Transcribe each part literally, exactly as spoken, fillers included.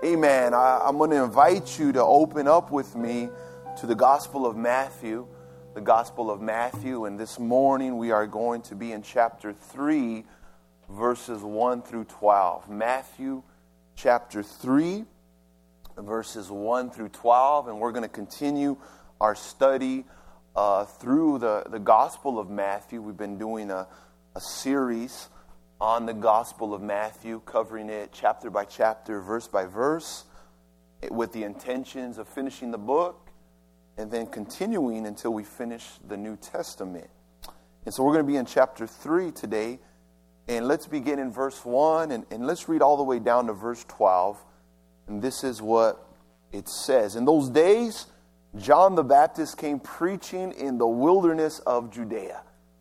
Amen. I, I'm going to invite you to open up with me to the Gospel of Matthew, the Gospel of Matthew. And this morning we are going to be in chapter three, verses one through twelve. Matthew chapter three, verses one through twelve. And we're going to continue our study uh, through the, the Gospel of Matthew. We've been doing a, a series on the Gospel of Matthew, covering it chapter by chapter, verse by verse, with the intentions of finishing the book and then continuing until we finish the New Testament. And so we're going to be in chapter three today, and let's begin in verse one, and, and let's read all the way down to verse twelve. And this is what it says. In those days, John the Baptist came preaching in the wilderness of Judea,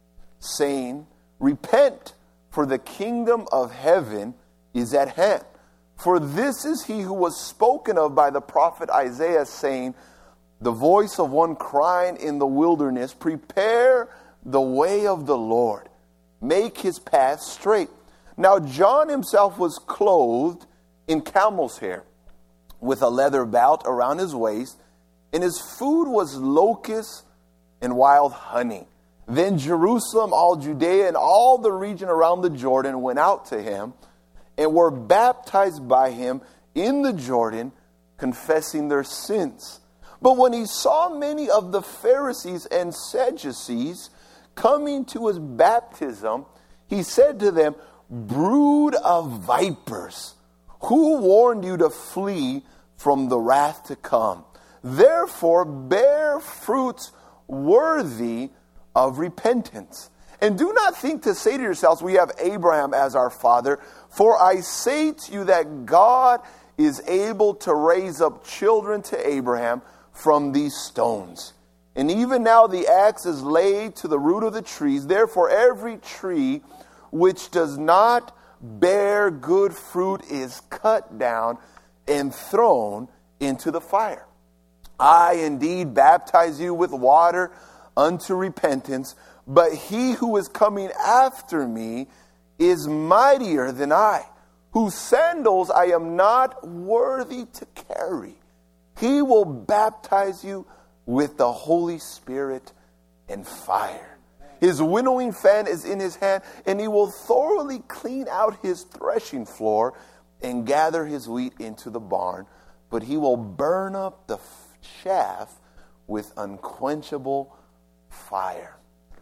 saying, "Repent, for the kingdom of heaven is at hand. For this is he who was spoken of by the prophet Isaiah, saying, the voice of one crying in the wilderness, prepare the way of the Lord, make his path straight. Now John himself was clothed in camel's hair, with a leather belt around his waist, and his food was locusts and wild honey. Then Jerusalem, all Judea, and all the region around the Jordan went out to him and were baptized by him in the Jordan, confessing their sins. But when he saw many of the Pharisees and Sadducees coming to his baptism, he said to them, brood of vipers, who warned you to flee from the wrath to come? Therefore bear fruits worthy of repentance. And do not think to say to yourselves, we have Abraham as our father. For I say to you that God is able to raise up children to Abraham from these stones. And even now the axe is laid to the root of the trees. Therefore every tree which does not bear good fruit is cut down and thrown into the fire. I indeed baptize you with water unto repentance, but he who is coming after me is mightier than I, whose sandals I am not worthy to carry. He will baptize you with the Holy Spirit and fire. His winnowing fan is in his hand, and he will thoroughly clean out his threshing floor and gather his wheat into the barn, but he will burn up the chaff with unquenchable fire.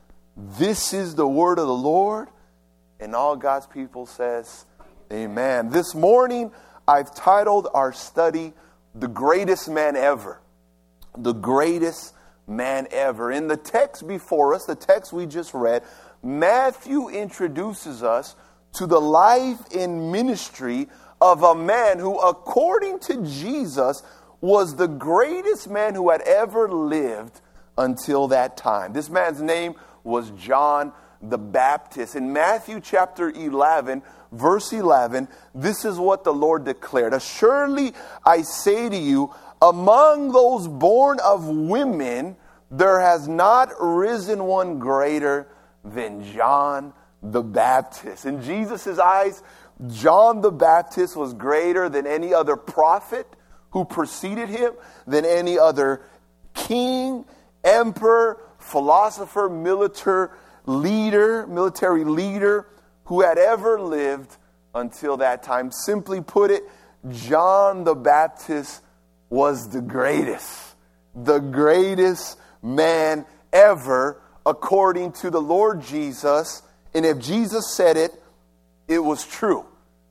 This is the word of the Lord, and all God's people says, amen. This morning, I've titled our study, The Greatest Man Ever. The Greatest Man Ever. In the text before us, the text we just read, Matthew introduces us to the life and ministry of a man who, according to Jesus, was the greatest man who had ever lived until that time. This man's name was John the Baptist. In Matthew chapter eleven, verse eleven, this is what the Lord declared. Assuredly, I say to you, among those born of women, there has not risen one greater than John the Baptist. In Jesus' eyes, John the Baptist was greater than any other prophet who preceded him, than any other king, emperor, philosopher, military leader, military leader who had ever lived until that time. Simply put it, John the Baptist was the greatest, the greatest man ever, according to the Lord Jesus. And if Jesus said it, it was true.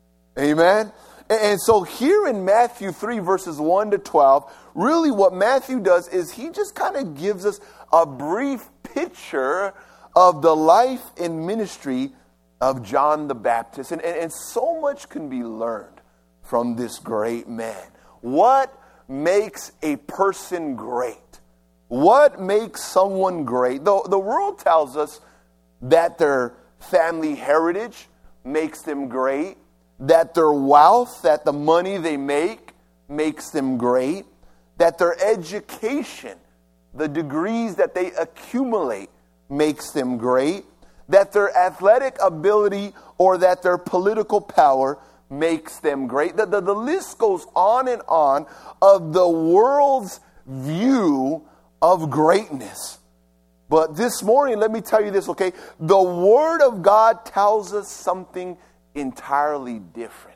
Amen? And so here in Matthew three, verses one to twelve, really what Matthew does is he just kind of gives us a brief picture of the life and ministry of John the Baptist. And, and, and so much can be learned from this great man. What makes a person great? What makes someone great? The, the world tells us that their family heritage makes them great, that their wealth, that the money they make makes them great, that their education, the degrees that they accumulate makes them great, that their athletic ability or that their political power makes them great. The, the, the list goes on and on of the world's view of greatness. But this morning, let me tell you this, okay? The Word of God tells us something entirely different.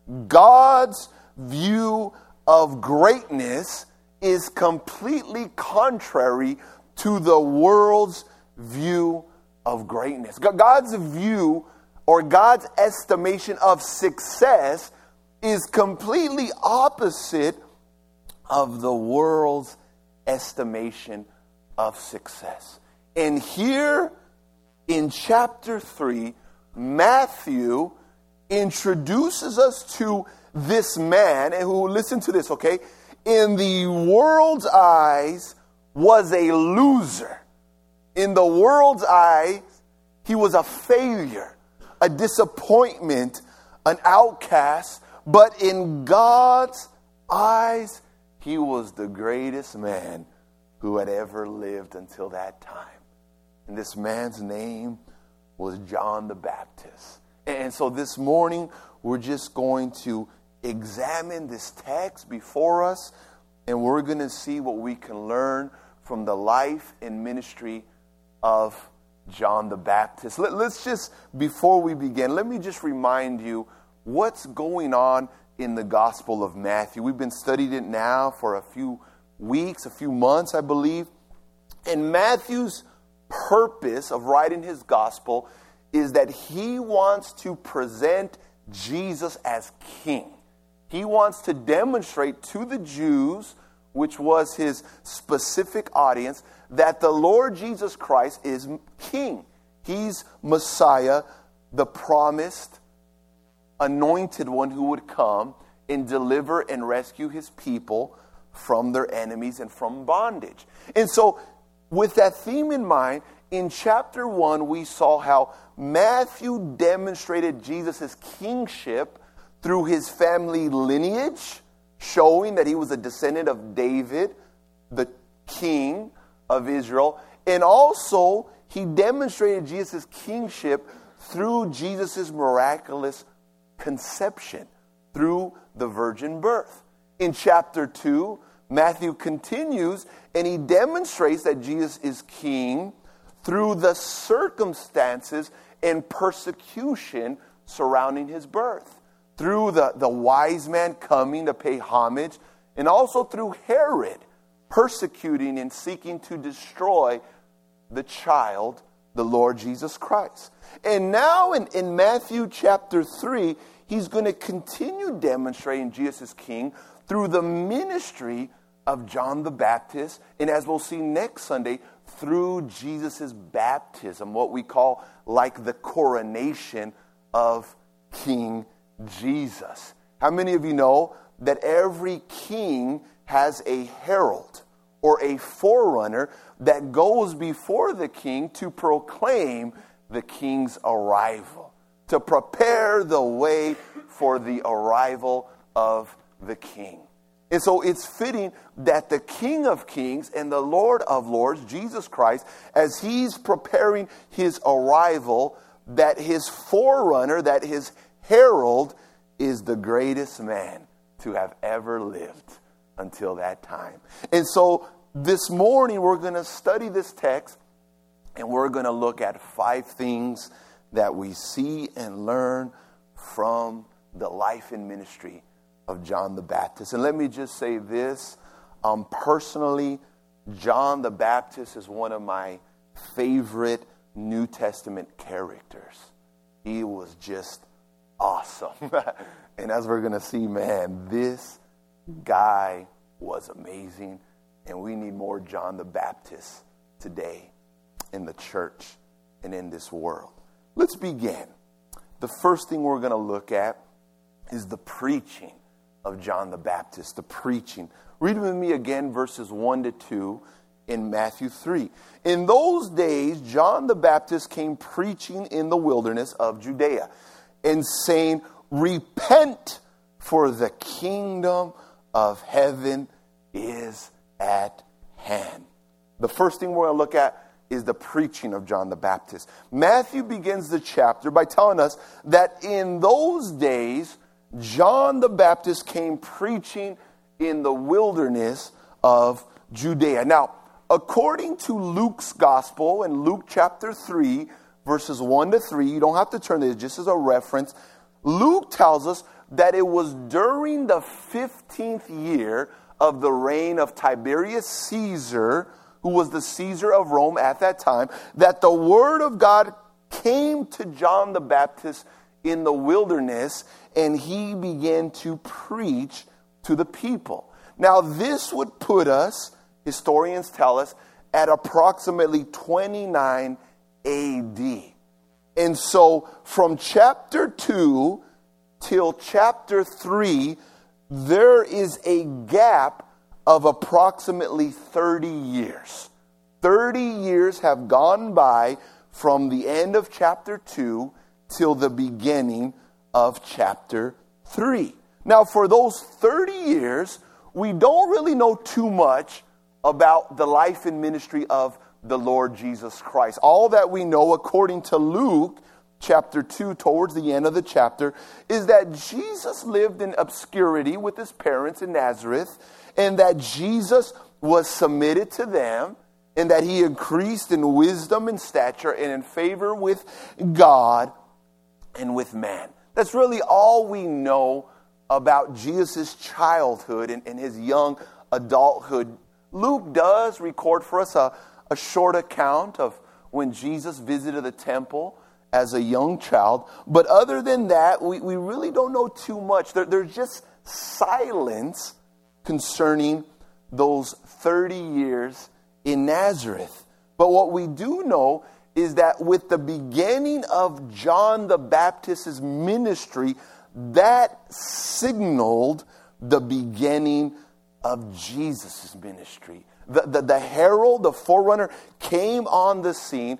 God's view of greatness is completely contrary to the world's view of greatness. God's view or God's estimation of success is completely opposite of the world's estimation of success. And here in chapter three, Matthew introduces us to this man, and who, listen to this, okay, in the world's eyes was a loser. In the world's eyes, he was a failure, a disappointment, an outcast. But in God's eyes, he was the greatest man who had ever lived until that time. And this man's name was John the Baptist. And so this morning, we're just going to examine this text before us, and we're going to see what we can learn from the life and ministry of John the Baptist. Let, let's just, before we begin, let me just remind you what's going on in the Gospel of Matthew. We've been studying it now for a few weeks, a few months, I believe. And Matthew's purpose of writing his gospel is that he wants to present Jesus as king. He wants to demonstrate to the Jews, which was his specific audience, that the Lord Jesus Christ is king. He's Messiah, the promised, anointed one who would come and deliver and rescue his people from their enemies and from bondage. And so, with that theme in mind, in chapter one, we saw how Matthew demonstrated Jesus' kingship through his family lineage, showing that he was a descendant of David, the king of Israel. And also, he demonstrated Jesus' kingship through Jesus' miraculous conception, through the virgin birth. In chapter two, Matthew continues and he demonstrates that Jesus is king through the circumstances and persecution surrounding his birth. Through the, the wise man coming to pay homage, and also through Herod persecuting and seeking to destroy the child, the Lord Jesus Christ. And now in, in Matthew chapter three, he's going to continue demonstrating Jesus as king through the ministry of John the Baptist, and as we'll see next Sunday, through Jesus' baptism, what we call like the coronation of King Jesus. How many of you know that every king has a herald or a forerunner that goes before the king to proclaim the king's arrival, to prepare the way for the arrival of the king? And so it's fitting that the King of Kings and the Lord of Lords, Jesus Christ, as he's preparing his arrival, that his forerunner, that his herald is the greatest man to have ever lived until that time. And so this morning we're going to study this text, and we're going to look at five things that we see and learn from the life and ministry of John the Baptist. And let me just say this, um, personally, John the Baptist is one of my favorite New Testament characters. He was just awesome. And as we're going to see, man, this guy was amazing. And we need more John the Baptist today in the church and in this world. Let's begin. The first thing we're going to look at is the preaching of John the Baptist, the preaching. Read with me again verses one to two in Matthew three. In those days, John the Baptist came preaching in the wilderness of Judea and saying, "Repent, for the kingdom of heaven is at hand." The first thing we're going to look at is the preaching of John the Baptist. Matthew begins the chapter by telling us that in those days, John the Baptist came preaching in the wilderness of Judea. Now, according to Luke's gospel in Luke chapter three, verses one to three, you don't have to turn to this, just as a reference. Luke tells us that it was during the fifteenth year of the reign of Tiberius Caesar, who was the Caesar of Rome at that time, that the word of God came to John the Baptist in the wilderness, and he began to preach to the people. Now, this would put us, historians tell us, at approximately twenty-nine A D. And so from chapter two till chapter three, there is a gap of approximately thirty years. thirty years have gone by from the end of chapter two till the beginning of chapter three. Now, for those thirty years, we don't really know too much about the life and ministry of the Lord Jesus Christ. All that we know, according to Luke chapter two, towards the end of the chapter, is that Jesus lived in obscurity with his parents in Nazareth, and that Jesus was submitted to them, and that he increased in wisdom and stature and in favor with God and with man. That's really all we know about Jesus' childhood and, and his young adulthood. Luke does record for us a, a short account of when Jesus visited the temple as a young child. But other than that, we, we really don't know too much. There, there's just silence concerning those thirty years in Nazareth. But what we do know is that with the beginning of John the Baptist's ministry, that signaled the beginning of Jesus' ministry. The, the, the herald, the forerunner, came on the scene,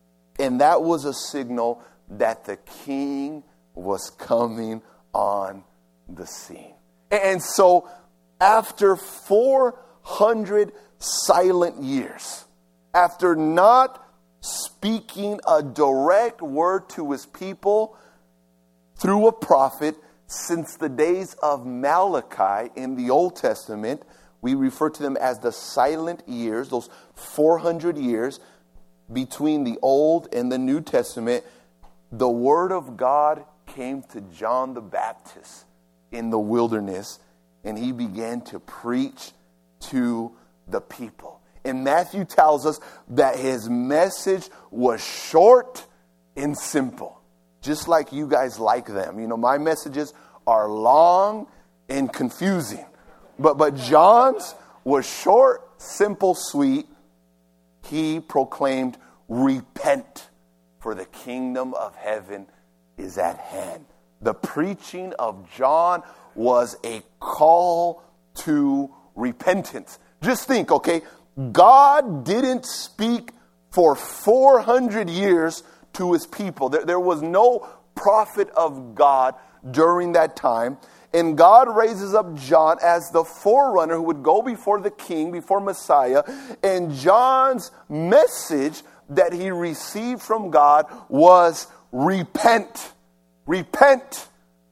and that was a signal that the king was coming on the scene. And so, after four hundred silent years, after not speaking a direct word to his people through a prophet since the days of Malachi in the Old Testament, we refer to them as the silent years, those four hundred years between the Old and the New Testament. The word of God came to John the Baptist in the wilderness, and he began to preach to the people. And Matthew tells us that his message was short and simple, just like you guys like them. You know, my messages are long and confusing, but but John's was short, simple, sweet. He proclaimed, "Repent, for the kingdom of heaven is at hand." The preaching of John was a call to repentance. Just think, okay, God didn't speak for four hundred years to his people. There, there was no prophet of God during that time. And God raises up John as the forerunner who would go before the king, before Messiah. And John's message that he received from God was repent. Repent,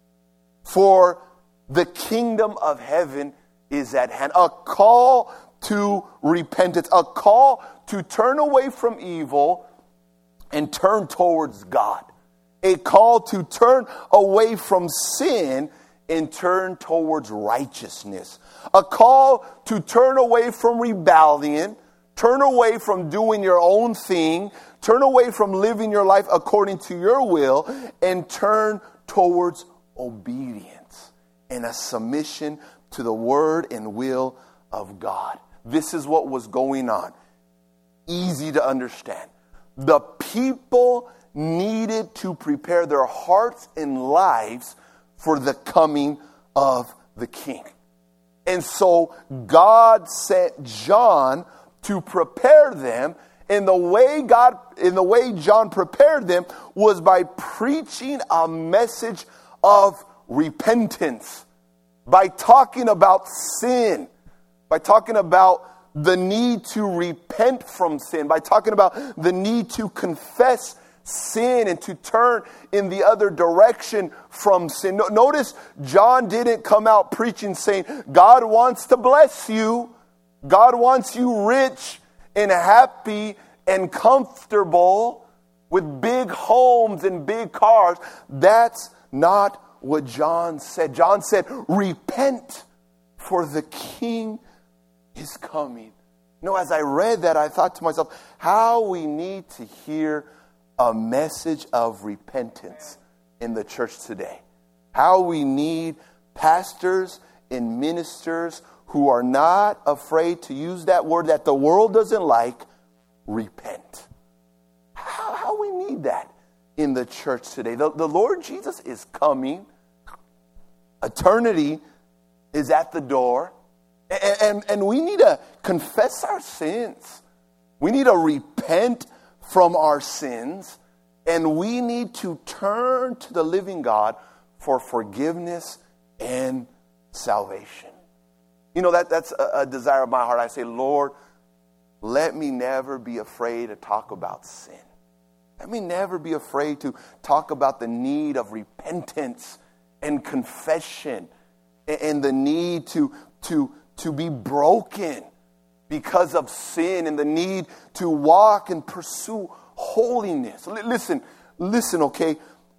for the kingdom of heaven is at hand. A call to repentance, a call to turn away from evil and turn towards God. A call to turn away from sin and turn towards righteousness. A call to turn away from rebellion, turn away from doing your own thing, turn away from living your life according to your will, and turn towards obedience and a submission to the word and will of God. This is what was going on. Easy to understand. The people needed to prepare their hearts and lives for the coming of the king. And so God sent John to prepare them, and the way God, in the way John prepared them was by preaching a message of repentance, by talking about sin, by talking about the need to repent from sin, by talking about the need to confess sin and to turn in the other direction from sin. No, notice John didn't come out preaching saying, God wants to bless you. God wants you rich and happy and comfortable with big homes and big cars. That's not what John said. John said, repent, for the King is coming. You know, as I read that, I thought to myself, how we need to hear a message of repentance in the church today. How we need pastors and ministers who are not afraid to use that word that the world doesn't like, repent. How, how we need that in the church today. The, the Lord Jesus is coming. Eternity is at the door. And, and, and we need to confess our sins. We need to repent from our sins. And we need to turn to the living God for forgiveness and salvation. You know, that, that's a, a desire of my heart. I say, Lord, let me never be afraid to talk about sin. Let me never be afraid to talk about the need of repentance and confession and, and the need to, to, to be broken because of sin and the need to walk and pursue holiness. L- listen, listen, okay?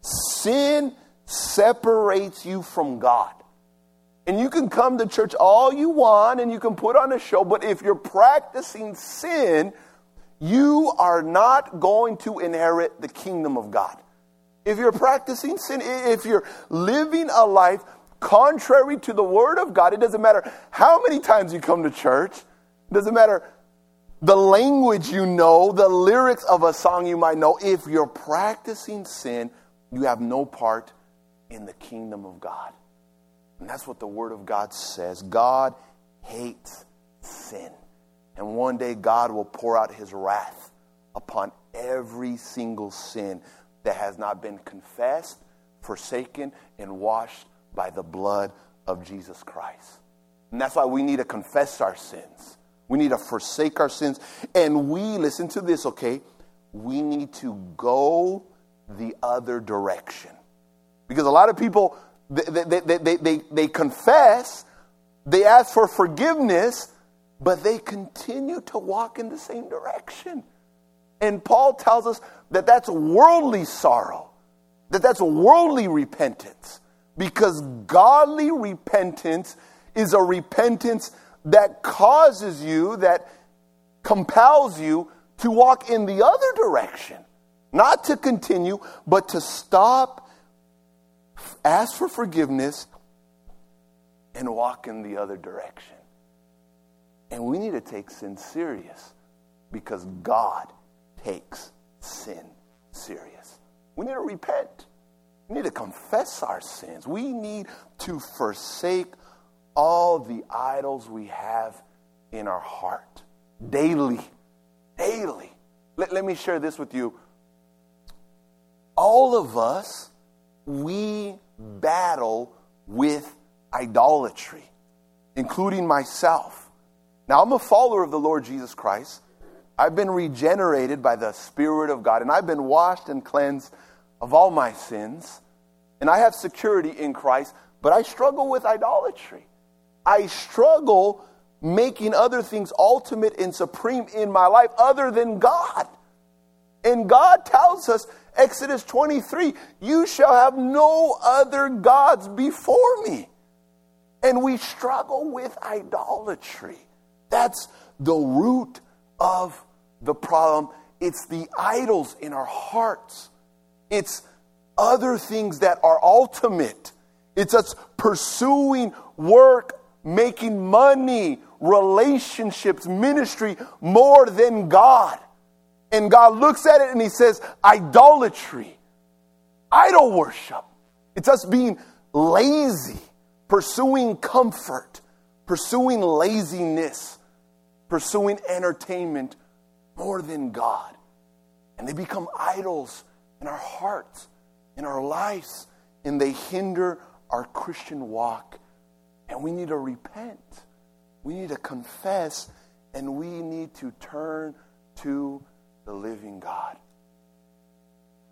Sin separates you from God. And you can come to church all you want and you can put on a show, but if you're practicing sin, you are not going to inherit the kingdom of God. If you're practicing sin, if you're living a life contrary to the word of God, it doesn't matter how many times you come to church. It doesn't matter the language you know, the lyrics of a song you might know. If you're practicing sin, you have no part in the kingdom of God. And that's what the word of God says. God hates sin. And one day God will pour out his wrath upon every single sin that has not been confessed, forsaken, and washed by the blood of Jesus Christ. And that's why we need to confess our sins. We need to forsake our sins. And we, listen to this, okay? We need to go the other direction. Because a lot of people, they, they, they, they, they, they confess, they ask for forgiveness, but they continue to walk in the same direction. And Paul tells us that that's worldly sorrow, that that's worldly repentance. Because godly repentance is a repentance that causes you, that compels you to walk in the other direction. Not to continue, but to stop, ask for forgiveness, and walk in the other direction. And we need to take sin serious because God takes sin serious. We need to repent. We need to confess our sins. We need to forsake all the idols we have in our heart daily. Daily. Let, let me share this with you. All of us, we battle with idolatry, including myself. Now, I'm a follower of the Lord Jesus Christ. I've been regenerated by the Spirit of God, and I've been washed and cleansed of all my sins. And I have security in Christ, but I struggle with idolatry. I struggle making other things ultimate and supreme in my life other than God. And God tells us, Exodus twenty-three, you shall have no other gods before me. And we struggle with idolatry. That's the root of the problem. It's the idols in our hearts. It's other things that are ultimate. It's us pursuing work, making money, relationships, ministry more than God. And God looks at it and he says, idolatry, idol worship. It's us being lazy, pursuing comfort, pursuing laziness, pursuing entertainment more than God. And they become idols in our hearts, in our lives, and they hinder our Christian walk. And we need to repent. We need to confess, and we need to turn to the living God.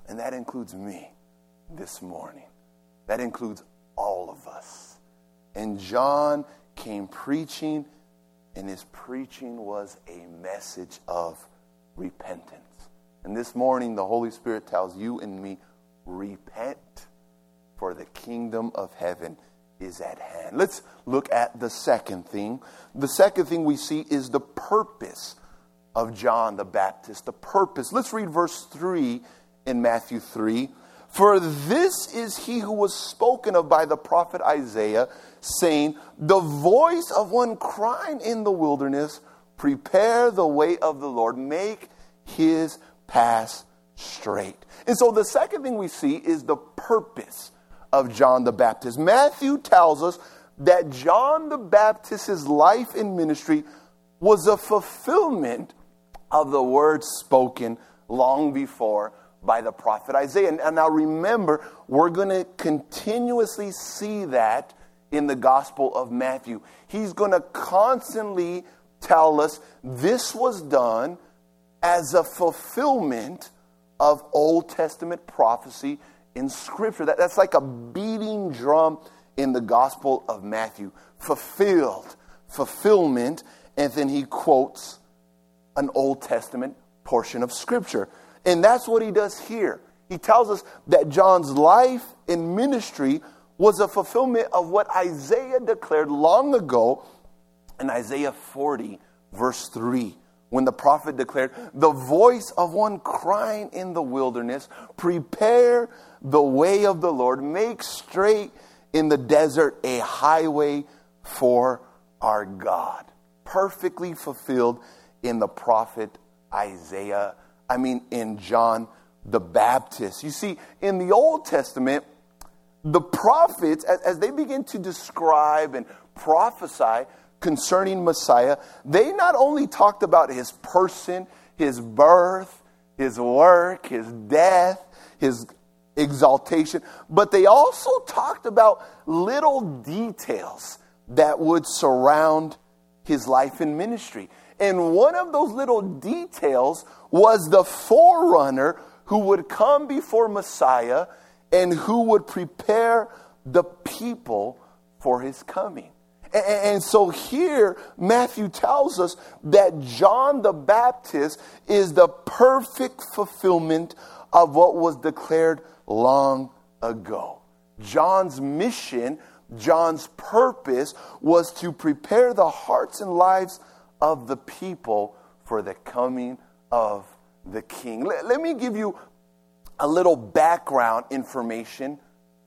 And that includes me this morning. That includes all of us. And John came preaching, and his preaching was a message of repentance. And this morning, the Holy Spirit tells you and me, repent, for the kingdom of heaven is at hand. Let's look at the second thing. The second thing we see is the purpose of John the Baptist. The purpose. Let's read verse three in Matthew three. For this is he who was spoken of by the prophet Isaiah, saying, the voice of one crying in the wilderness, prepare the way of the Lord, make his path straight. And so the second thing we see is the purpose of John the Baptist. Matthew tells us that John the Baptist's life and ministry was a fulfillment of the words spoken long before by the prophet Isaiah. And now remember, we're going to continuously see that in the Gospel of Matthew. He's going to constantly tell us this was done as a fulfillment of Old Testament prophecy in Scripture. That, that's like a beating drum in the Gospel of Matthew. Fulfilled, fulfillment, and then he quotes an Old Testament portion of Scripture. And that's what he does here. He tells us that John's life and ministry was a fulfillment of what Isaiah declared long ago in Isaiah forty, verse three. When the prophet declared, the voice of one crying in the wilderness, prepare the way of the Lord, make straight in the desert a highway for our God. Perfectly fulfilled in the prophet Isaiah, I mean in John the Baptist. You see, in the Old Testament, the prophets, as, as they begin to describe and prophesy concerning Messiah, they not only talked about his person, his birth, his work, his death, his exaltation, but they also talked about little details that would surround his life and ministry. And one of those little details was the forerunner who would come before Messiah and who would prepare the people for his coming. And so here, Matthew tells us that John the Baptist is the perfect fulfillment of what was declared long ago. John's mission, John's purpose was to prepare the hearts and lives of the people for the coming of the King. Let, let me give you a little background information,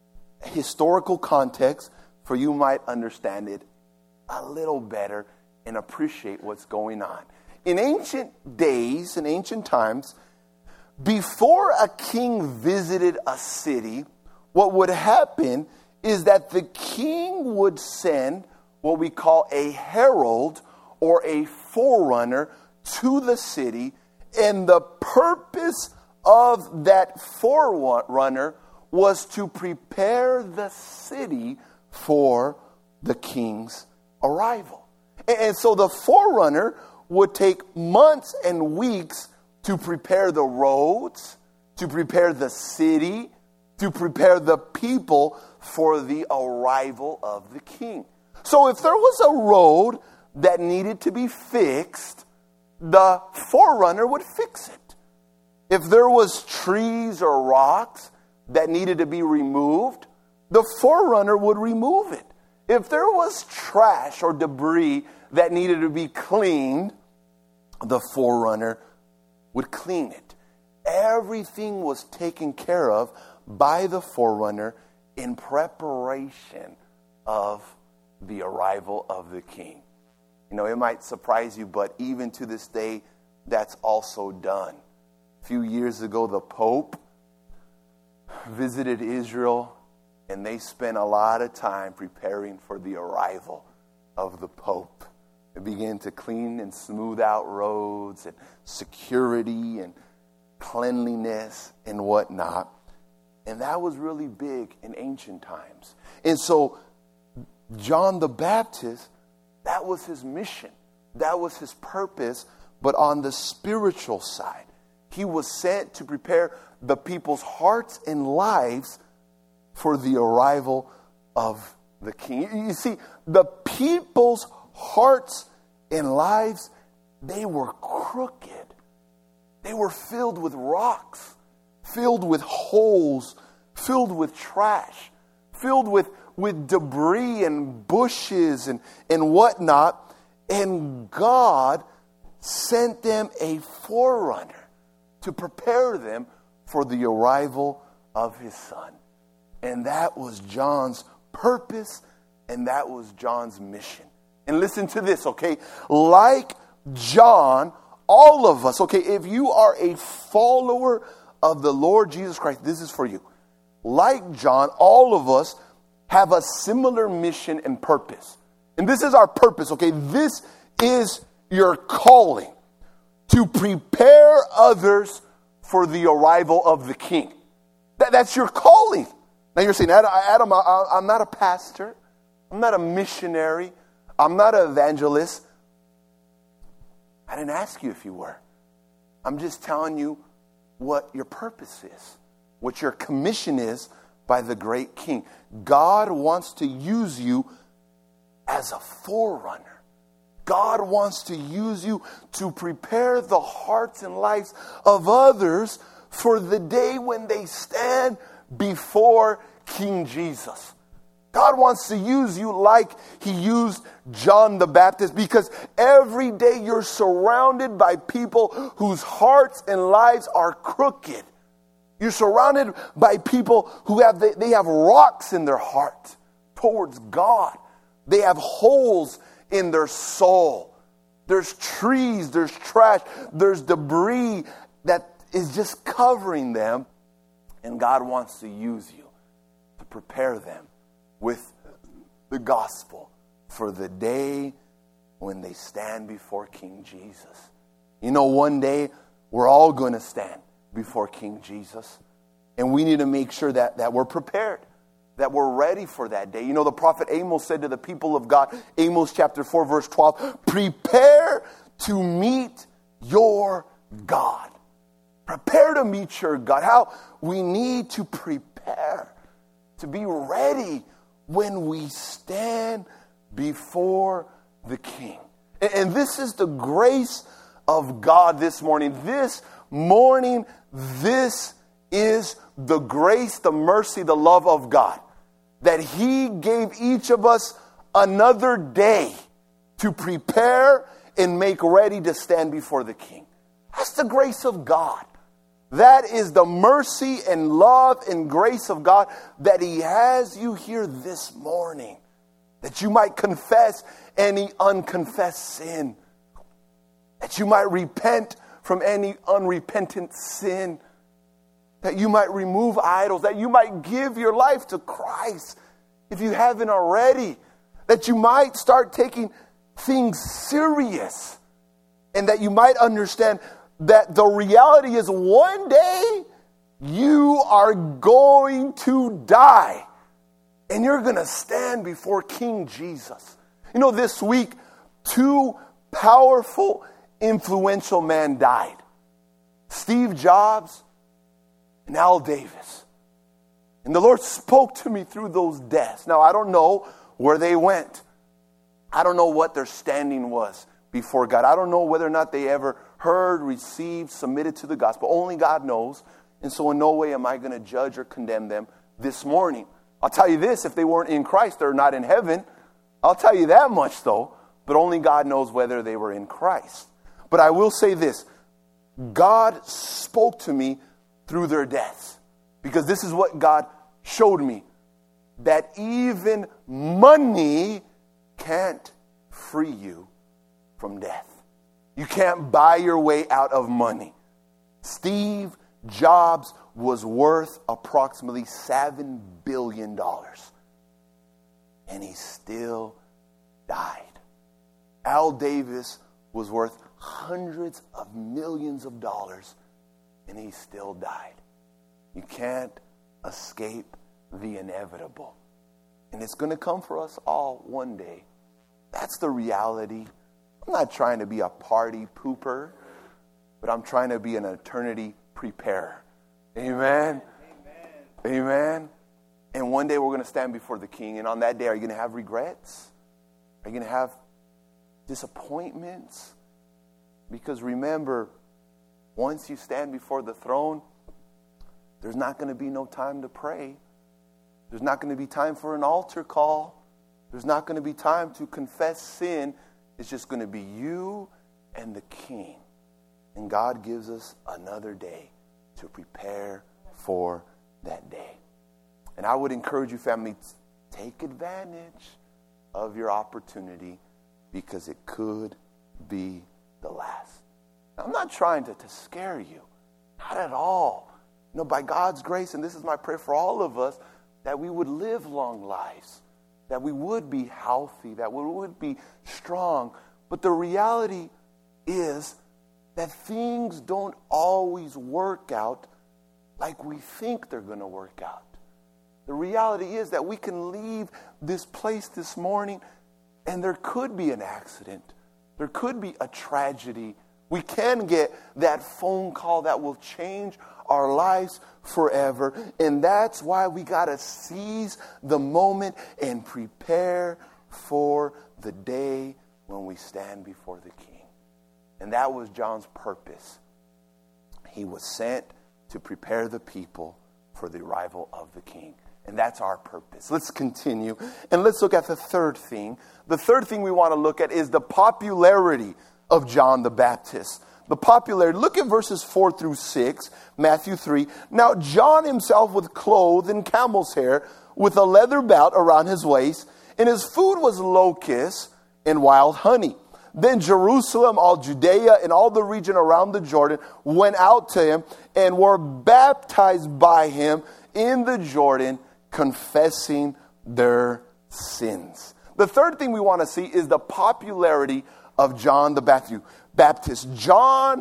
historical context, for you might understand it a little better and appreciate what's going on. In ancient days, in ancient times, before a king visited a city, what would happen is that the king would send what we call a herald or a forerunner to the city, and the purpose of that forerunner was to prepare the city for the king's arrival. And so the forerunner would take months and weeks to prepare the roads, to prepare the city, to prepare the people for the arrival of the king. So if there was a road that needed to be fixed, the forerunner would fix it. If there was trees or rocks that needed to be removed, the forerunner would remove it. If there was trash or debris that needed to be cleaned, the forerunner would clean it. Everything was taken care of by the forerunner in preparation of the arrival of the king. You know, it might surprise you, but even to this day, that's also done. A few years ago, the Pope visited Israel, and they spent a lot of time preparing for the arrival of the Pope. They began to clean and smooth out roads and security and cleanliness and whatnot. And that was really big in ancient times. And so John the Baptist, that was his mission. That was his purpose. But on the spiritual side, he was sent to prepare the people's hearts and lives for the arrival of the king. You see, the people's hearts and lives, they were crooked. They were filled with rocks, filled with holes, filled with trash, filled with, with debris and bushes and, and whatnot. And God sent them a forerunner to prepare them for the arrival of his son. And that was John's purpose, and that was John's mission. And listen to this, okay? Like John, all of us, okay, if you are a follower of the Lord Jesus Christ, this is for you. Like John, all of us have a similar mission and purpose. And this is our purpose, okay? This is your calling, to prepare others for the arrival of the king. That, that's your calling. Now you're saying, Adam, I, I'm not a pastor. I'm not a missionary. I'm not an evangelist. I didn't ask you if you were. I'm just telling you what your purpose is, what your commission is by the great king. God wants to use you as a forerunner. God wants to use you to prepare the hearts and lives of others for the day when they stand before King Jesus. God wants to use you like he used John the Baptist, because every day you're surrounded by people whose hearts and lives are crooked. You're surrounded by people who have, they have rocks in their heart towards God. They have holes in their soul. There's trees, there's trash, there's debris that is just covering them. And God wants to use you to prepare them with the gospel for the day when they stand before King Jesus. You know, one day we're all going to stand before King Jesus. And we need to make sure that, that we're prepared, that we're ready for that day. You know, the prophet Amos said to the people of God, Amos chapter four, verse twelve, prepare to meet your God. Prepare to meet your God. How we need to prepare to be ready when we stand before the King. And, and this is the grace of God this morning. This morning, this is the grace, the mercy, the love of God. That he gave each of us another day to prepare and make ready to stand before the King. That's the grace of God. That is the mercy and love and grace of God, that he has you here this morning, that you might confess any unconfessed sin, that you might repent from any unrepentant sin, that you might remove idols, that you might give your life to Christ if you haven't already, that you might start taking things serious, and that you might understand that the reality is one day you are going to die and you're going to stand before King Jesus. You know, this week, two powerful, influential men died. Steve Jobs and Al Davis. And the Lord spoke to me through those deaths. Now, I don't know where they went. I don't know what their standing was before God. I don't know whether or not they ever heard, received, submitted to the gospel. Only God knows. And so in no way am I going to judge or condemn them this morning. I'll tell you this, if they weren't in Christ, they're not in heaven. I'll tell you that much though. But only God knows whether they were in Christ. But I will say this. God spoke to me through their deaths. Because this is what God showed me. That even money can't free you from death. You can't buy your way out of money. Steve Jobs was worth approximately seven billion dollars. And he still died. Al Davis was worth hundreds of millions of dollars. And he still died. You can't escape the inevitable. And it's going to come for us all one day. That's the reality. I'm not trying to be a party pooper. but I'm trying to be an eternity preparer. Amen. Amen. Amen. And one day we're going to stand before the King. And on that day, are you going to have regrets? Are you going to have disappointments? Because remember, once you stand before the throne, there's not going to be no time to pray. There's not going to be time for an altar call. There's not going to be time to confess sin. It's just going to be you and the King. And God gives us another day to prepare for that day. And I would encourage you, family, take advantage of your opportunity because it could be the last. Now, I'm not trying to, to scare you. Not at all. You know, by God's grace, and this is my prayer for all of us, that we would live long lives, that we would be healthy, that we would be strong. But the reality is that things don't always work out like we think they're going to work out. The reality is that we can leave this place this morning and there could be an accident. There could be a tragedy. We can get that phone call that will change our lives forever. And that's why we got to seize the moment and prepare for the day when we stand before the King. And that was John's purpose. He was sent to prepare the people for the arrival of the King. And that's our purpose. Let's continue. And let's look at the third thing. The third thing we want to look at is the popularity of John the Baptist. The popularity. Look at verses four through six, Matthew three. Now John himself was clothed in camel's hair with a leather belt around his waist, and his food was locusts and wild honey. Then Jerusalem, all Judea, and all the region around the Jordan went out to him and were baptized by him in the Jordan, confessing their sins. The third thing we want to see is the popularity of John the Baptist. John,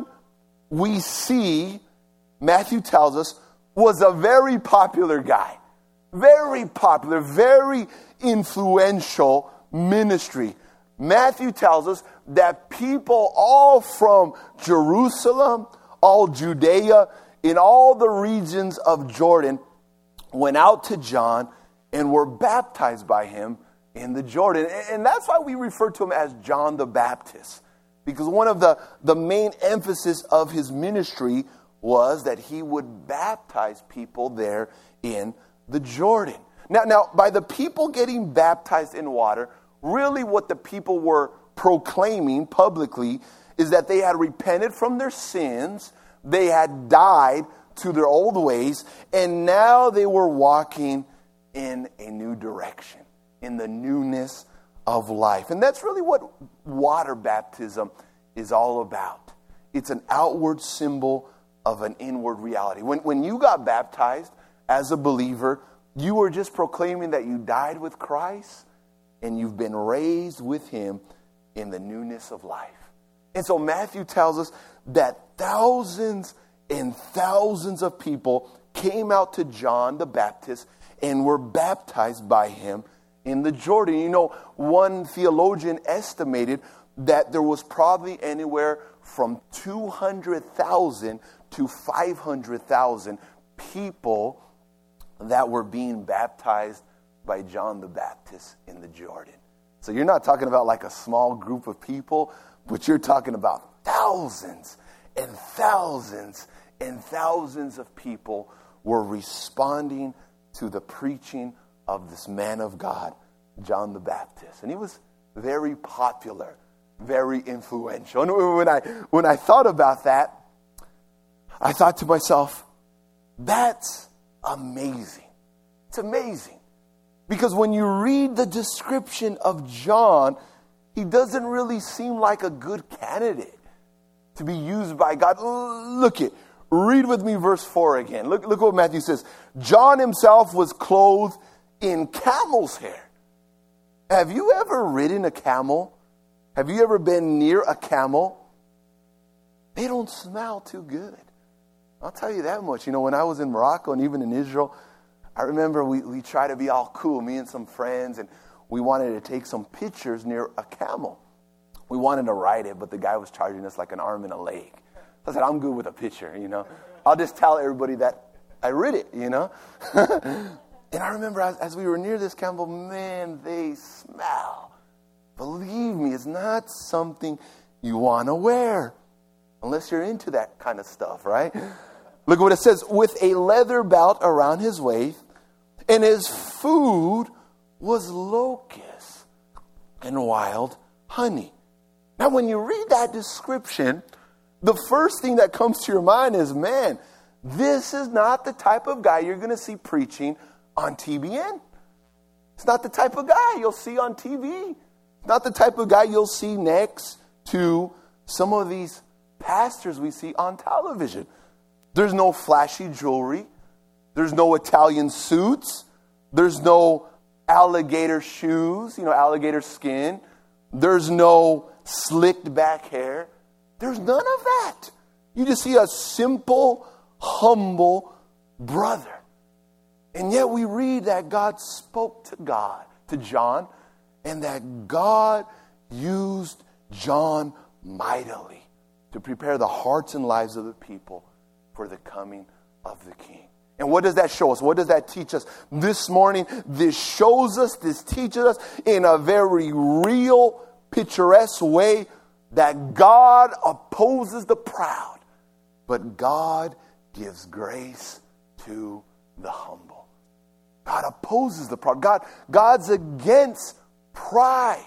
we see, Matthew tells us, was a very popular guy. Very popular, very influential ministry. Matthew tells us that people all from Jerusalem, all Judea, in all the regions of Jordan went out to John and were baptized by him in the Jordan. And that's why we refer to him as John the Baptist. Because one of the, the main emphasis of his ministry was that he would baptize people there in the Jordan. Now, now, by the people getting baptized in water, really what the people were proclaiming publicly is that they had repented from their sins, they had died to their old ways, and now they were walking in a new direction, in the newness of life. And that's really what water baptism is all about. It's an outward symbol of an inward reality. When, when you got baptized as a believer, you were just proclaiming that you died with Christ and you've been raised with him in the newness of life. And so Matthew tells us that thousands and thousands of people came out to John the Baptist and were baptized by him in the Jordan. You know, one theologian estimated that there was probably anywhere from two hundred thousand to five hundred thousand people that were being baptized by John the Baptist in the Jordan. So you're not talking about like a small group of people, but you're talking about thousands and thousands and thousands of people were responding to the preaching of this man of God, John the Baptist. And he was very popular, very influential. And when I, when I thought about that, I thought to myself, that's amazing. It's amazing. Because when you read the description of John, he doesn't really seem like a good candidate to be used by God. Look it. Read with me verse four again. Look, look what Matthew says. John himself was clothed in camel's hair. Have you ever ridden a camel? Have you ever been near a camel? They don't smell too good. I'll tell you that much. You know, when I was in Morocco and even in Israel, I remember we, we tried to be all cool, me and some friends, and we wanted to take some pictures near a camel. We wanted to ride it, but the guy was charging us like an arm and a leg. I said, I'm good with a picture, you know. I'll just tell everybody that I read it, you know. And I remember as, as we were near this Campbell, man, they smell. Believe me, it's not something you want to wear unless you're into that kind of stuff, right? Look at what it says. With a leather belt around his waist, and his food was locusts and wild honey. Now, when you read that description, the first thing that comes to your mind is, man, this is not the type of guy you're going to see preaching on T B N. It's not the type of guy you'll see on T V. It's not the type of guy you'll see next to some of these pastors we see on television. There's no flashy jewelry. There's no Italian suits. There's no alligator shoes, you know, alligator skin. There's no slicked back hair. There's none of that. You just see a simple, humble brother. And yet we read that God spoke to God, to John, and that God used John mightily to prepare the hearts and lives of the people for the coming of the King. And what does that show us? What does that teach us? This morning, this shows us, this teaches us in a very real, picturesque way that God opposes the proud, but God gives grace to the humble. God opposes the proud. God, God's against pride.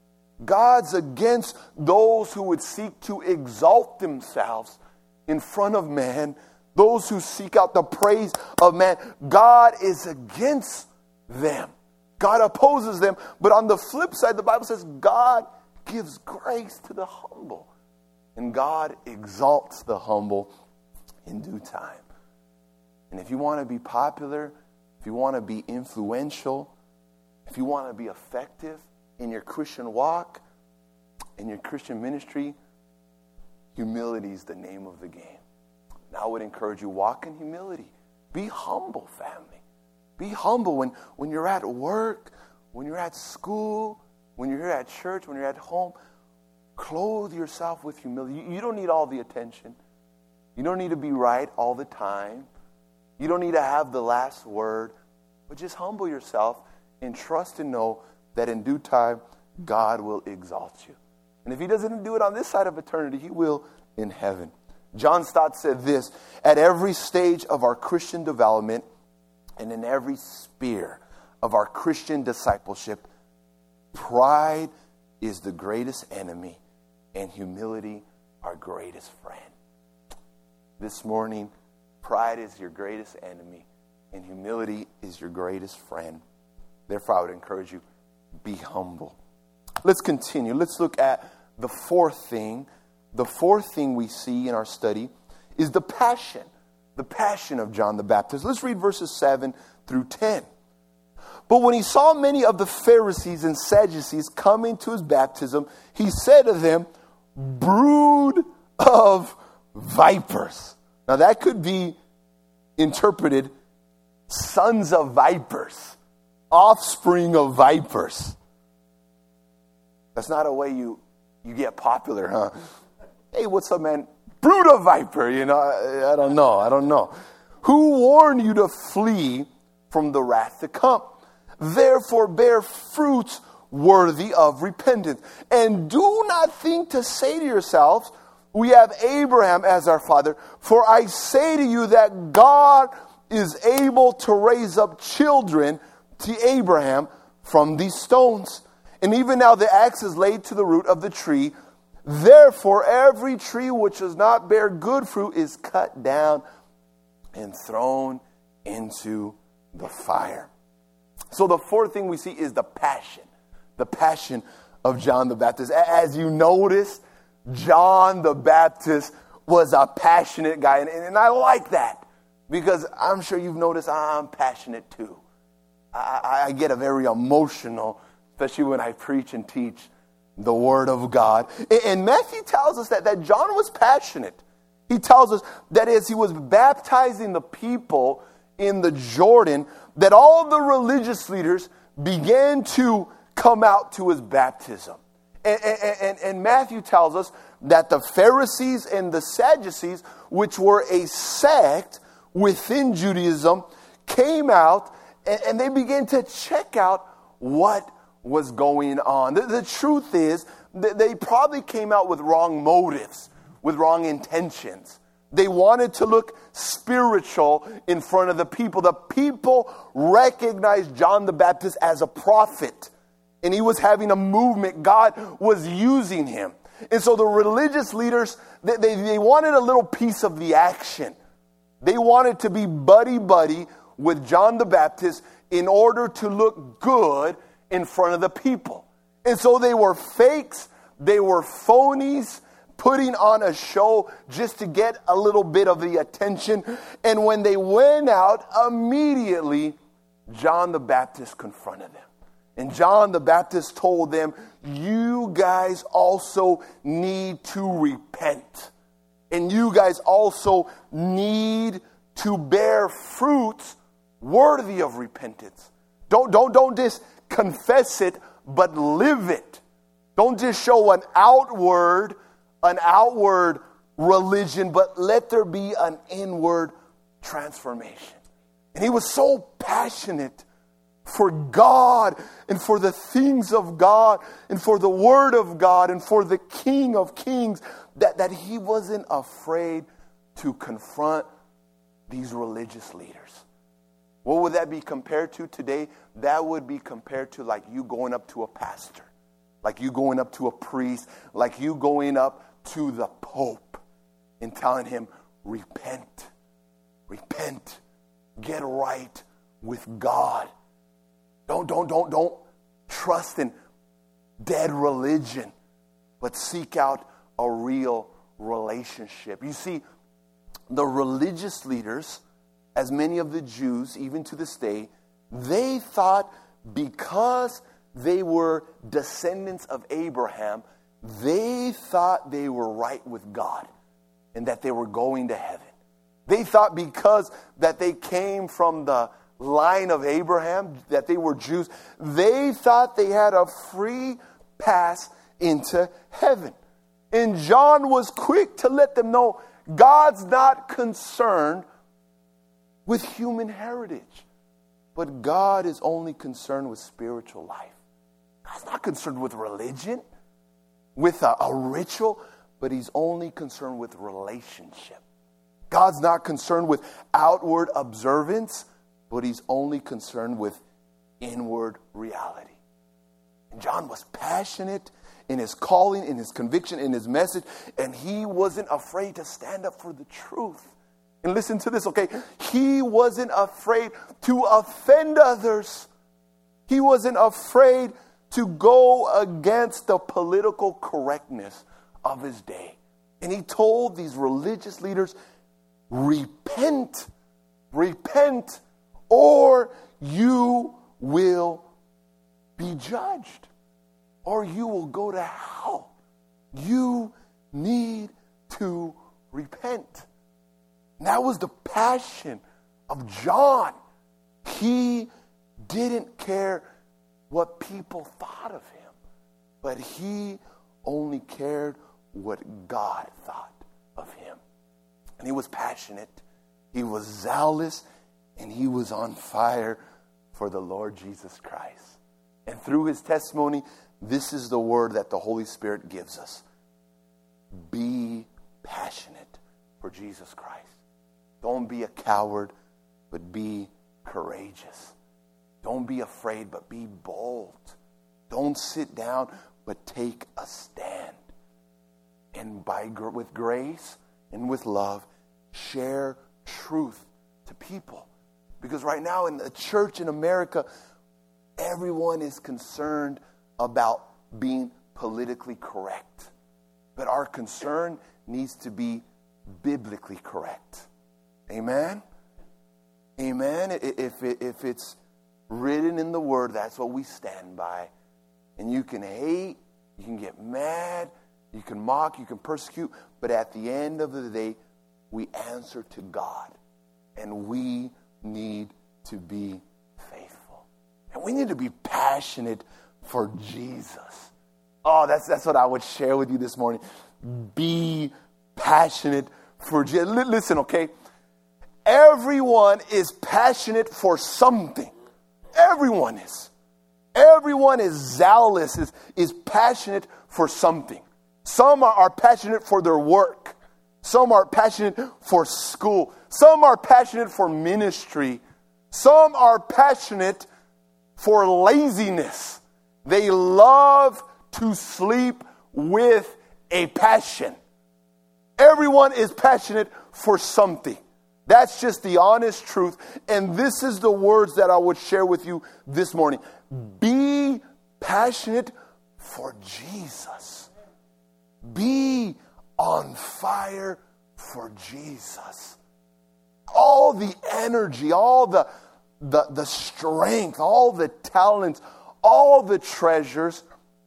God's against those who would seek to exalt themselves in front of man, those who seek out the praise of man. God is against them. God opposes them. But on the flip side, the Bible says God gives grace to the humble. And God exalts the humble in due time. And if you want to be popular, if you want to be influential, if you want to be effective in your Christian walk, in your Christian ministry, humility is the name of the game. And I would encourage you, walk in humility. Be humble, family. Be humble when, when you're at work, when you're at school, when you're here at church, when you're at home. Clothe yourself with humility. You, you don't need all the attention. You don't need to be right all the time. You don't need to have the last word. But just humble yourself and trust and know that in due time, God will exalt you. And if he doesn't do it on this side of eternity, he will in heaven. John Stott said this: at every stage of our Christian development and in every sphere of our Christian discipleship, pride is the greatest enemy and humility our greatest friend. This morning, pride is your greatest enemy and humility is your greatest friend. Therefore, I would encourage you, be humble. Let's continue. Let's look at the fourth thing. The fourth thing we see in our study is the passion. The passion of John the Baptist. Let's read verses seven through ten. But when he saw many of the Pharisees and Sadducees coming to his baptism, he said to them, brood of vipers. Now that could be interpreted sons of vipers, offspring of vipers. That's not a way you, you get popular, huh? Hey, what's up, man? Brood of viper, you know, I, I don't know, I don't know. Who warned you to flee from the wrath to come? Therefore bear fruits worthy of repentance. And do not think to say to yourselves, we have Abraham as our father. For I say to you that God is able to raise up children to Abraham from these stones. And even now the axe is laid to the root of the tree. Therefore every tree which does not bear good fruit is cut down and thrown into the fire. So the fourth thing we see is the passion. The passion of John the Baptist. As you notice, John the Baptist was a passionate guy. And, and I like that because I'm sure you've noticed I'm passionate too. I, I get a very emotional, especially when I preach and teach the Word of God. And Matthew tells us that, that John was passionate. He tells us that as he was baptizing the people in the Jordan, that all the religious leaders began to come out to his baptism. And, and, and Matthew tells us that the Pharisees and the Sadducees, which were a sect within Judaism, came out and, and they began to check out what was going on. The, the truth is that they probably came out with wrong motives, with wrong intentions. They wanted to look spiritual in front of the people. The people recognized John the Baptist as a prophet, and he was having a movement. God was using him. And so the religious leaders, they, they, they wanted a little piece of the action. They wanted to be buddy-buddy with John the Baptist in order to look good in front of the people. And so they were fakes, they were phonies, putting on a show just to get a little bit of the attention. And when they went out, immediately, John the Baptist confronted them. And John the Baptist told them, you guys also need to repent. And you guys also need to bear fruits worthy of repentance. Don't, don't, don't just confess it, but live it. Don't just show an outward an outward religion, but let there be an inward transformation. And he was so passionate for God and for the things of God and for the Word of God and for the King of Kings that, that he wasn't afraid to confront these religious leaders. What would that be compared to today? That would be compared to like you going up to a pastor, like you going up to a priest, like you going up to the Pope and telling him, repent, repent, get right with God. Don't, don't, don't, don't trust in dead religion, but seek out a real relationship. You see, the religious leaders, as many of the Jews, even to this day, they thought because they were descendants of Abraham, they thought they were right with God and that they were going to heaven. They thought because that they came from the line of Abraham, that they were Jews, they thought they had a free pass into heaven. And John was quick to let them know God's not concerned with human heritage, but God is only concerned with spiritual life. God's not concerned with religion, with a, a ritual, but he's only concerned with relationship. God's not concerned with outward observance, but he's only concerned with inward reality. And John was passionate in his calling, in his conviction, in his message, and he wasn't afraid to stand up for the truth. And listen to this, okay? He wasn't afraid to offend others. He wasn't afraid to go against the political correctness of his day. And he told these religious leaders, repent, repent, or you will be judged, or you will go to hell. You need to repent. And that was the passion of John. He didn't care what people thought of him, but he only cared what God thought of him. And he was passionate, he was zealous, and he was on fire for the Lord Jesus Christ. And through his testimony, this is the word that the Holy Spirit gives us. Be passionate for Jesus Christ. Don't be a coward, but be courageous. Don't be afraid, but be bold. Don't sit down, but take a stand. And by with grace and with love, share truth to people. Because right now in the church in America, everyone is concerned about being politically correct. But our concern needs to be biblically correct. Amen? Amen? If, it, if it's written in the Word, that's what we stand by. And you can hate, you can get mad, you can mock, you can persecute, but at the end of the day, we answer to God. And we need to be faithful. And we need to be passionate for Jesus. Oh, that's, that's what I would share with you this morning. Be passionate for Jesus. Listen, okay? Everyone is passionate for something. Everyone is. Everyone is zealous, is, is passionate for something. Some are, are passionate for their work. Some are passionate for school. Some are passionate for ministry. Some are passionate for laziness. They love to sleep with a passion. Everyone is passionate for something. That's just the honest truth. And this is the words that I would share with you this morning. Be passionate for Jesus. Be on fire for Jesus. All the energy, all the, the, the strength, all the talents, all the treasures,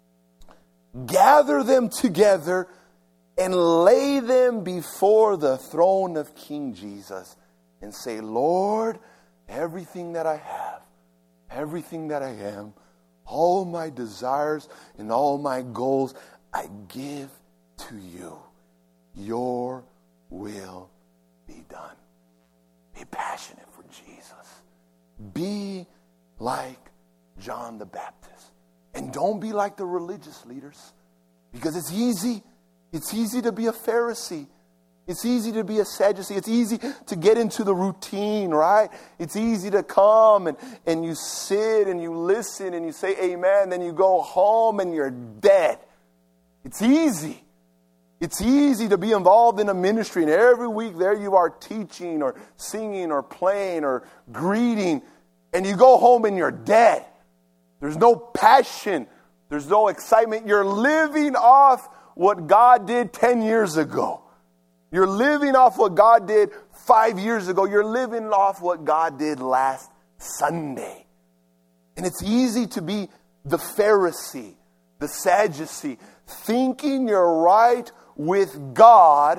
gather them together and lay them before the throne of King Jesus and say, Lord, everything that I have, everything that I am, all my desires and all my goals, I give to you. Your will be done. Be passionate for Jesus. Be like John the Baptist. And don't be like the religious leaders. Because it's easy. It's easy to be a Pharisee. It's easy to be a Sadducee. It's easy to get into the routine, right? It's easy to come and, and you sit and you listen and you say amen. Then you go home and you're dead. It's easy. It's easy to be involved in a ministry, and every week there you are teaching or singing or playing or greeting, and you go home and you're dead. There's no passion. There's no excitement. You're living off what God did ten years ago. You're living off what God did five years ago. You're living off what God did last Sunday. And it's easy to be the Pharisee, the Sadducee, thinking you're right with God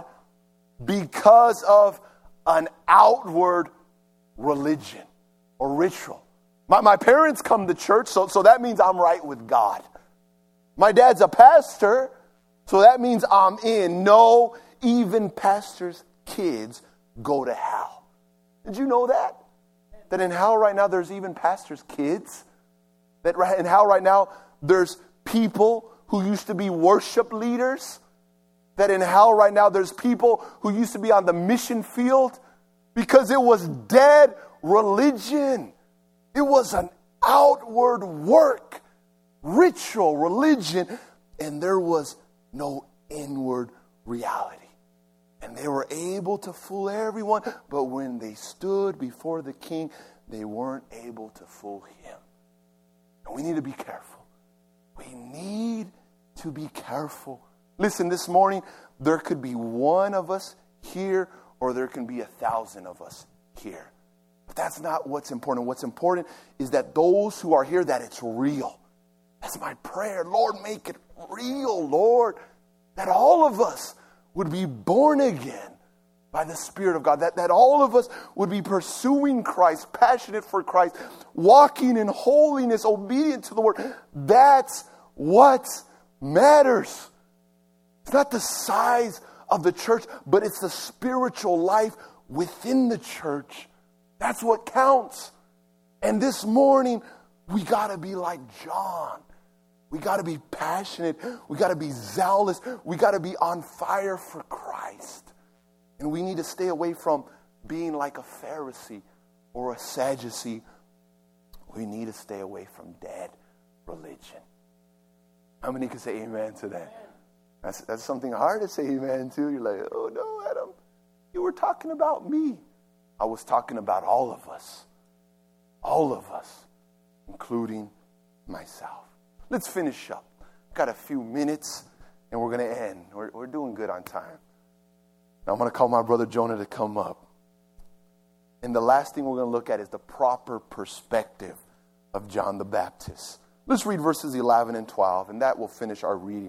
because of an outward religion or ritual. My, my parents come to church, so, so that means I'm right with God. My dad's a pastor, so that means I'm in. No, even pastors' kids go to hell. Did you know that? That in hell right now there's even pastors' kids? That in hell right now there's people who used to be worship leaders? That in hell right now there's people who used to be on the mission field? Because it was dead religion. It was an outward work, ritual, religion, and there was no inward reality. And they were able to fool everyone, but when they stood before the king, they weren't able to fool him. And we need to be careful. We need to be careful. Listen, this morning, there could be one of us here, or there can be a thousand of us here. But that's not what's important. What's important is that those who are here, that it's real. That's my prayer. Lord, make it real, Lord. That all of us would be born again by the Spirit of God. That, that all of us would be pursuing Christ, passionate for Christ, walking in holiness, obedient to the Word. That's what matters. It's not the size of the church, but it's the spiritual life within the church. That's what counts. And this morning, we got to be like John. We got to be passionate. We got to be zealous. We got to be on fire for Christ. And we need to stay away from being like a Pharisee or a Sadducee. We need to stay away from dead religion. How many can say amen to that? That's, that's something hard to say amen to. You're like, oh no, Adam, you were talking about me. I was talking about all of us. All of us, including myself. Let's finish up. Got a few minutes, and we're going to end. We're, we're doing good on time. Now I'm going to call my brother Jonah to come up. And the last thing we're going to look at is the proper perspective of John the Baptist. Let's read verses eleven and twelve, and that will finish our reading.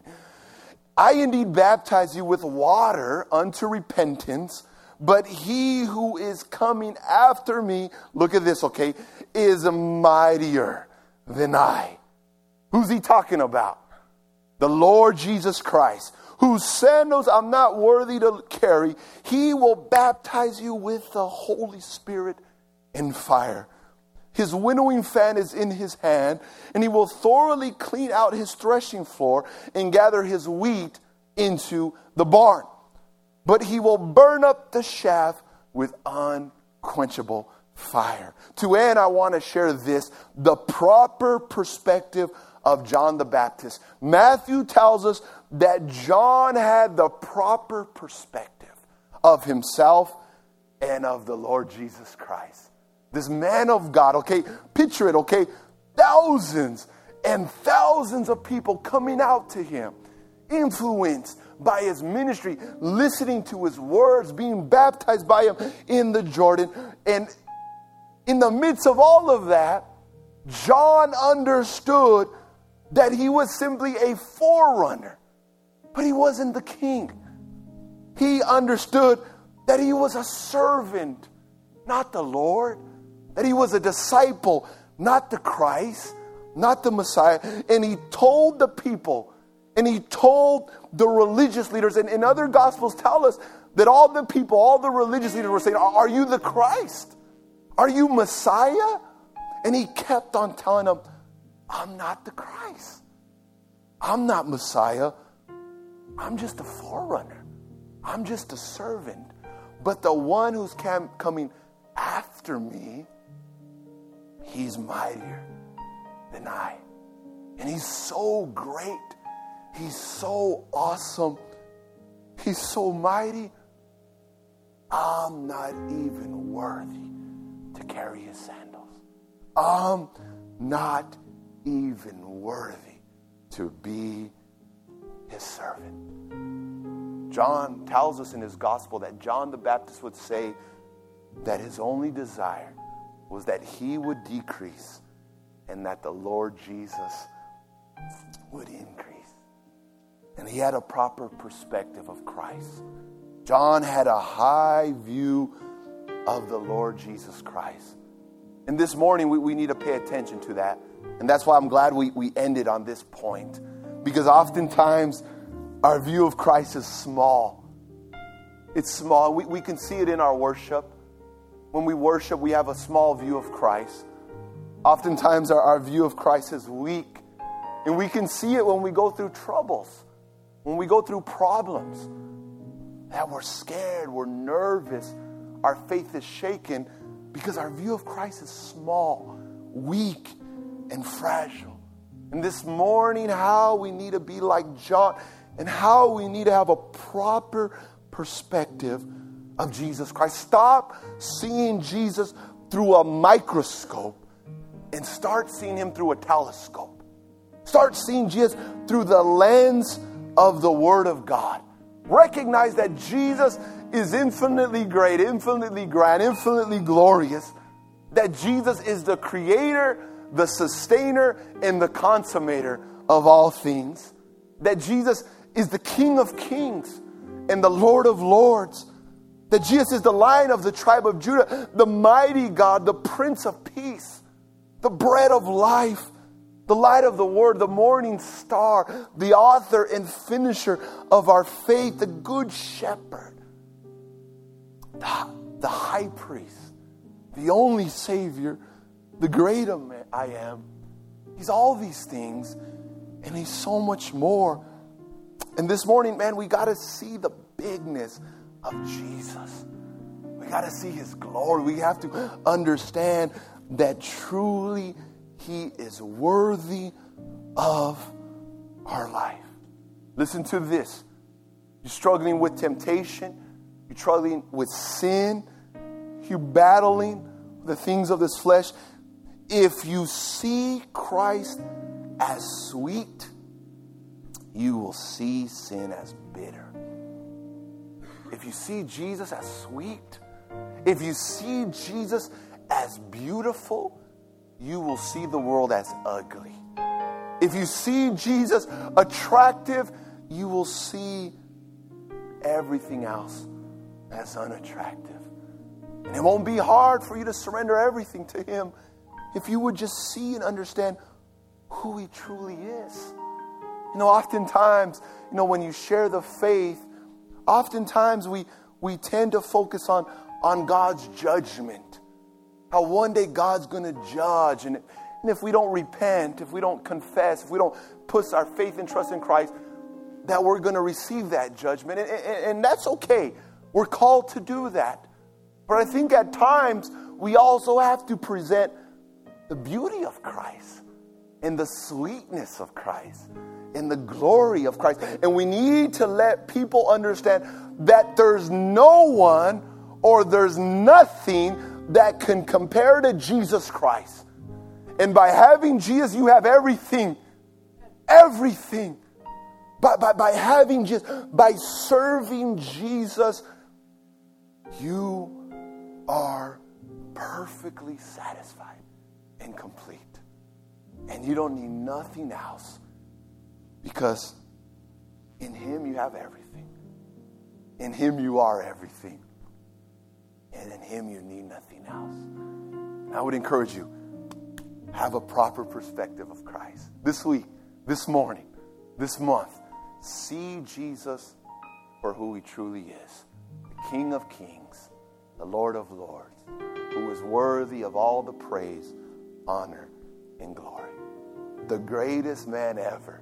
I indeed baptize you with water unto repentance, but he who is coming after me, look at this, okay, is mightier than I. Who's he talking about? the Lord Jesus Christ, whose sandals I'm not worthy to carry, he will baptize you with the Holy Spirit and fire. His winnowing fan is in his hand, and he will thoroughly clean out his threshing floor and gather his wheat into the barn. But he will burn up the chaff with unquenchable fire. To end, I want to share this, the proper perspective of John the Baptist. Matthew tells us that John had the proper perspective of himself and of the Lord Jesus Christ. This man of God, okay, picture it, okay, thousands and thousands of people coming out to him, influenced by his ministry, listening to his words, being baptized by him in the Jordan. And in the midst of all of that, John understood that he was simply a forerunner, but he wasn't the king. He understood that he was a servant, not the Lord, that he was a disciple, not the Christ, not the Messiah. And he told the people, and he told the religious leaders, and in other gospels tell us that all the people, all the religious leaders were saying, are you the Christ? Are you Messiah? And he kept on telling them, I'm not the Christ. I'm not Messiah. I'm just a forerunner. I'm just a servant. But the one who's cam- coming after me, he's mightier than I. And he's so great. He's so awesome. He's so mighty. I'm not even worthy to carry his sandals. I'm not even worthy to be his servant. John tells us in his gospel that John the Baptist would say that his only desire was that he would decrease and that the Lord Jesus would increase. And he had a proper perspective of Christ. John had a high view of the Lord Jesus Christ. And this morning, we, we need to pay attention to that. And that's why I'm glad we, we ended on this point. Because oftentimes, our view of Christ is small. It's small. We, we can see it in our worship. When we worship, we have a small view of Christ. Oftentimes, our, our view of Christ is weak. And we can see it when we go through troubles. When we go through problems. That we're scared, we're nervous. Our faith is shaken because our view of Christ is small, weak, and fragile. And this morning, how we need to be like John and how we need to have a proper perspective of Jesus Christ. Stop seeing Jesus through a microscope and start seeing him through a telescope. Start seeing Jesus through the lens of the Word of God. Recognize that Jesus is infinitely great, infinitely grand, infinitely glorious. That Jesus is the creator, the sustainer, and the consummator of all things. That Jesus is the King of kings and the Lord of lords. That Jesus is the Lion of the tribe of Judah, the mighty God, the Prince of peace, the bread of life, the light of the word, the morning star, the author and finisher of our faith, the good shepherd, the, the high priest, the only Savior, the great I am. He's all these things, and he's so much more. And this morning, man, we got to see the bigness of Jesus. We got to see his glory. We have to understand that truly he is worthy of our life. Listen to this. You're struggling with temptation. You're struggling with sin. You're battling the things of this flesh. If you see Christ as sweet, you will see sin as bitter. If you see Jesus as sweet, if you see Jesus as beautiful, you will see the world as ugly. If you see Jesus attractive, you will see everything else as unattractive. And it won't be hard for you to surrender everything to him if you would just see and understand who he truly is. You know, oftentimes, you know, when you share the faith, oftentimes we we tend to focus on, on God's judgment. How one day God's going to judge. And, and if we don't repent, if we don't confess, if we don't put our faith and trust in Christ, that we're going to receive that judgment. And, and, and that's okay. We're called to do that. But I think at times we also have to present the beauty of Christ and the sweetness of Christ and the glory of Christ. And we need to let people understand that there's no one or there's nothing that can compare to Jesus Christ. And by having Jesus, you have everything. Everything. By, by, by having Jesus, by serving Jesus, you are perfectly satisfied and complete. And you don't need nothing else. Because in Him you have everything. In Him you are everything. And in Him you need nothing else. And I would encourage you, have a proper perspective of Christ. This week, this morning, this month, see Jesus for who He truly is. The King of Kings, the Lord of Lords, who is worthy of all the praise, honor, and glory. The greatest man ever.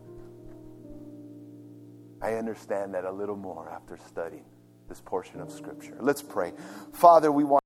I understand that a little more after studying this portion of Scripture. Let's pray. Father, we want